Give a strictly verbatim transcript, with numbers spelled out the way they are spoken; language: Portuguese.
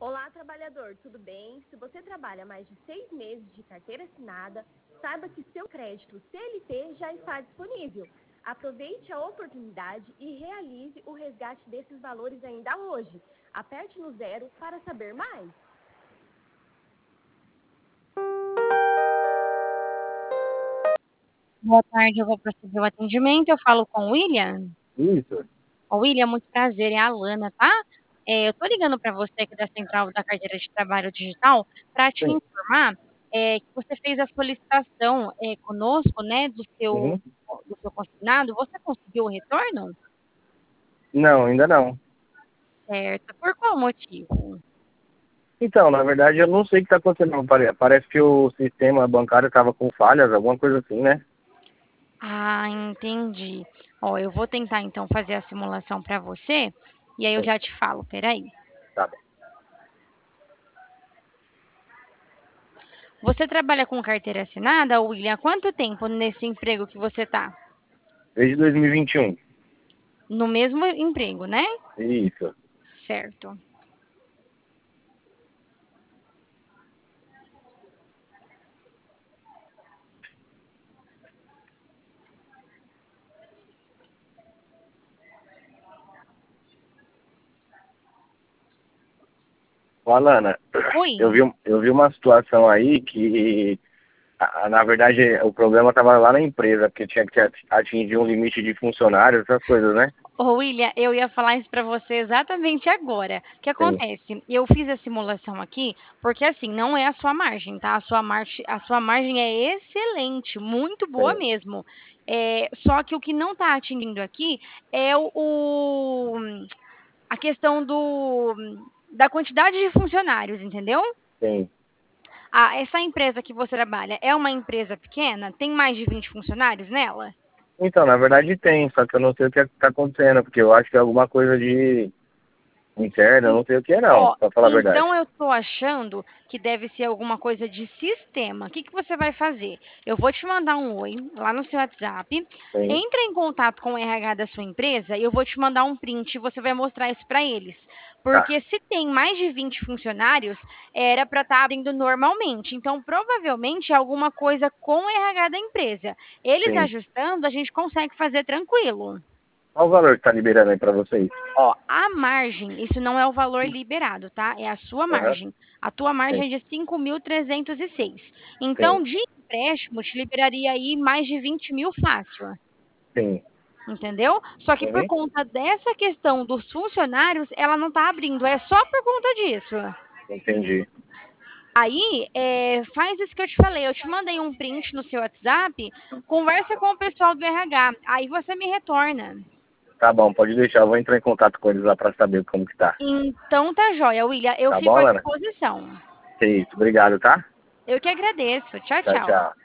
Olá, trabalhador, tudo bem? Se você trabalha mais de seis meses de carteira assinada, saiba que seu crédito C L T já está disponível. Aproveite a oportunidade e realize o resgate desses valores ainda hoje. Aperte no zero para saber mais. Boa tarde, eu vou proceder o atendimento. Eu falo com o William. Isso. Ô, William, muito prazer, é a Alana, tá? É, eu tô ligando para você aqui da Central da Carteira de Trabalho Digital para te Sim. informar é, que você fez a solicitação é, conosco, né, do seu, Uhum. do seu consignado. Você conseguiu o retorno? Não, ainda não. Certo. Por qual motivo? Então, na verdade, eu não sei o que está acontecendo. não. Pare- Parece que o sistema bancário estava com falhas, alguma coisa assim, né? Ah, entendi. Ó, eu vou tentar então fazer a simulação para você e aí eu Sim. já te falo, peraí. Tá bom. Você trabalha com carteira assinada, William? Há quanto tempo nesse emprego que você tá? Desde dois mil e vinte e um. No mesmo emprego, né? Isso. Certo. Ô, Alana, eu Oi. vi, um- eu vi uma situação aí que, a- a- na verdade, o problema estava lá na empresa, porque tinha que ati- atingir um limite de funcionários, essas coisas, né? Ô, William, eu ia falar isso para você exatamente agora. O que Sim. acontece? Eu fiz a simulação aqui porque assim, não é a sua margem, tá? A sua margem, a sua margem é excelente, muito boa Sim. mesmo. É, só que o que não está atingindo aqui é o, o- a questão do da quantidade de funcionários, entendeu? Sim. Ah, essa empresa que você trabalha é uma empresa pequena? Tem mais de vinte funcionários nela? Então, na verdade tem, só que eu não sei o que está acontecendo, porque eu acho que é alguma coisa de interna, eu En não sei o que é não, Ó, pra falar a verdade. então eu tô achando que deve ser alguma coisa de sistema. O que que você vai fazer? Eu vou te mandar um oi lá no seu WhatsApp, Sim. entra em contato com o R H da sua empresa e eu vou te mandar um print e você vai mostrar isso para eles. Tá. Porque se tem mais de vinte funcionários, era para estar abrindo normalmente. Então, provavelmente é alguma coisa com o R H da empresa. Eles Sim. ajustando, a gente consegue fazer tranquilo. Qual o valor que tá liberando aí pra vocês? Ó, a margem, isso não é o valor liberado, tá? É a sua Aham. margem. A tua Sim. margem é de cinco mil trezentos e seis. Sim. Então, de empréstimo, te liberaria aí mais de vinte mil fácil, Sim. entendeu? Só que por Uhum. conta dessa questão dos funcionários, ela não tá abrindo, é só por conta disso. Entendi. Aí, é, faz isso que eu te falei, eu te mandei um print no seu WhatsApp, conversa com o pessoal do R H, aí você me retorna. Tá bom, pode deixar. Eu vou entrar em contato com eles lá pra saber como que tá. Então tá joia, William, eu Tá fico bom, à Lana? disposição. É isso. Obrigado, tá? Eu que agradeço. Tchau, Tchau, tchau. tchau.